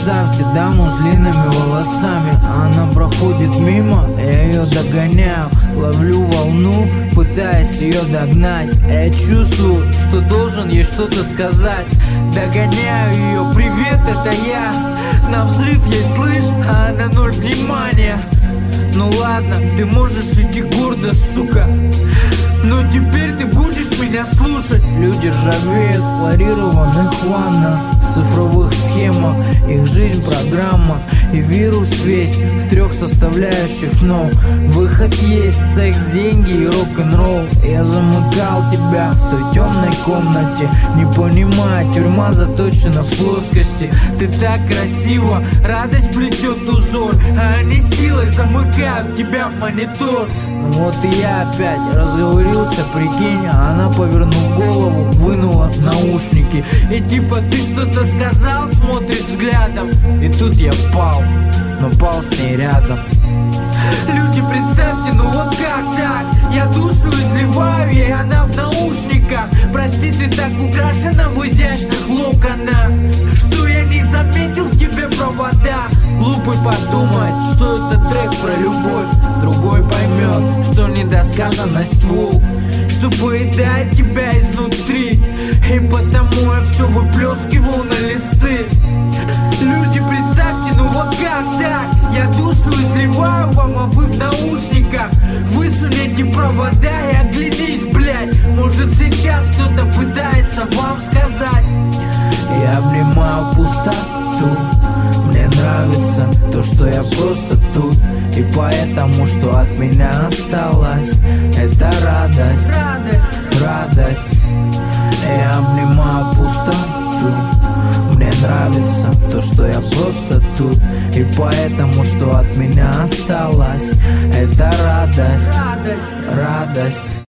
представьте даму с длинными волосами. Она проходит мимо, я ее догоняю. Ловлю волну, пытаясь ее догнать. Я чувствую, что должен ей что-то сказать. Догоняю ее, привет, это я. На взрыв ей слышь, а она ноль внимания. Ну ладно, ты можешь идти гордо, сука, но теперь ты будешь меня слушать. Люди ржавеют в хлорированных ваннах, в цифровых схемах. Их жизнь программа, и вирус весь в 3 составляющих, но выход есть: секс, деньги и рок-н-ролл. Я замыкал тебя в той темной комнате, не понимая, тюрьма заточена в плоскости. Ты так красиво, радость плетет узор, а они силой замыкают тебя в монитор. Ну вот и я опять разговорился, прикинь. Она, повернув голову, вынула наушники. И типа ты что-то сказал, смотрит взглядом. И тут я пал, но пал с ней рядом. Люди, представьте, ну вот как так? Я душу изливаю, и она в наушниках. Прости, ты так украшена в изящных локонах, что я не заметил в тебе провода. Глупый подумает, что это трек про любовь. Другой поймет, что недосказанность волк, что поедает тебя изнутри. И потому я все выплескивал на листы. Люди, представьте, ну вот как так? Я душу изливаю вам, а вы в наушниках. Высунете провода и оглянись, блядь. Может сейчас кто-то пытается вам сказать. Я обнимаю пустоту. Мне нравится то, что я просто тут. И поэтому, что от меня осталось, это радость, радость, радость. Я обнимаю пустоту. Мне нравится то, что я просто тут. И поэтому, что от меня осталось, это радость, радость, радость.